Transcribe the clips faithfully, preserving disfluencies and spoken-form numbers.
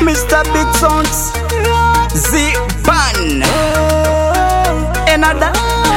Mister Big Sounds, Z-Pan, another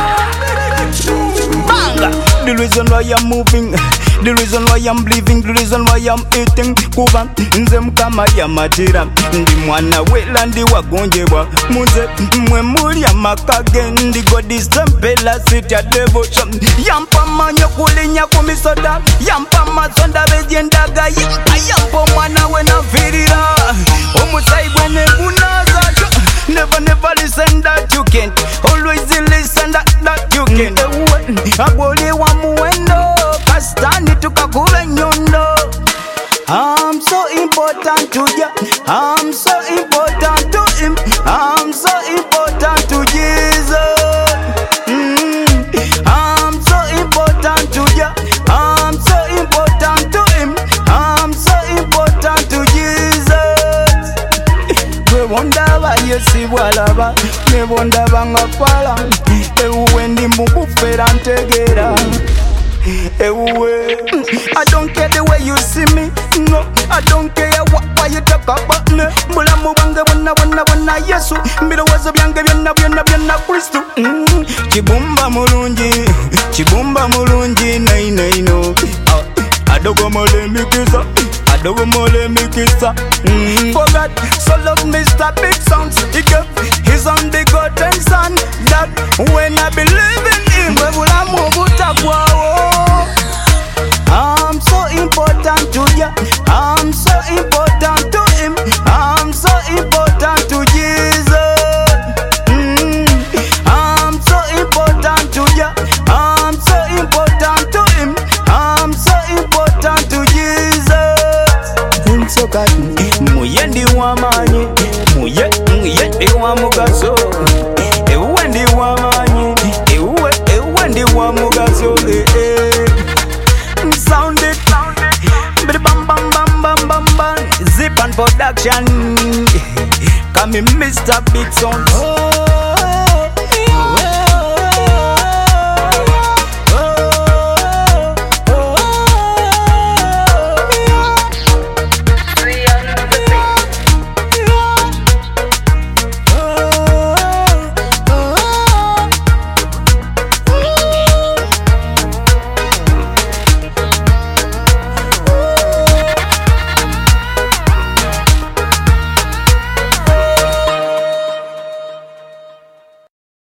banga. The reason why I'm moving, the reason why I'm living, the reason why I'm eating. Kuba nze mukama yamatira, ndi mwana wela ndi wagonjebwa. Munze mwe muli amakage, ndi godisempela sitya devotion. Yampa manyo kulinya kumisoda, yampa mazonda bejendaga. Yampa yampo mwana wena virira, omusaibwe nebunaza. Never never listen that you can't, always listen that that you can't. Agoli wa muendo, kastani tukakule nyondo. I'm so important to ya, I'm so important to him, I'm so important to Jesus. Mm. I'm so important to ya, I'm so important to him, I'm so important to Jesus. We wonder why you see walaba, we wonder banga fala, ewe ndi mubufera ntegera. I don't care the way you see me, no. I don't care what why you talk about me. Mula mubange wana wana wana Yesu. Mira wazo byange byonna byonna byonna Kristo. Mm. Chibumba mulungi, chibumba mulungi nay nay no. Adogo mole mikisa, adogo mole mikisa. Mm. For God so love Mister Big Sounds, he gave his only begotten son. That when I believe in him, webula mubutakwa. I'm so important to ya, I'm so important to him, I'm so important to Jesus. Mm. I'm so important to ya, I'm so important to him, I'm so important to Jesus. So God, muye ndi wamanyi, muye muye ndi wamugaso, ewe ndi wamanyi, ewe ewe ndi wamugaso. Eh eh. Sound it, sound it, bam bam bam bam bam bam. Z-Pan production, come in Mister Big Sounds.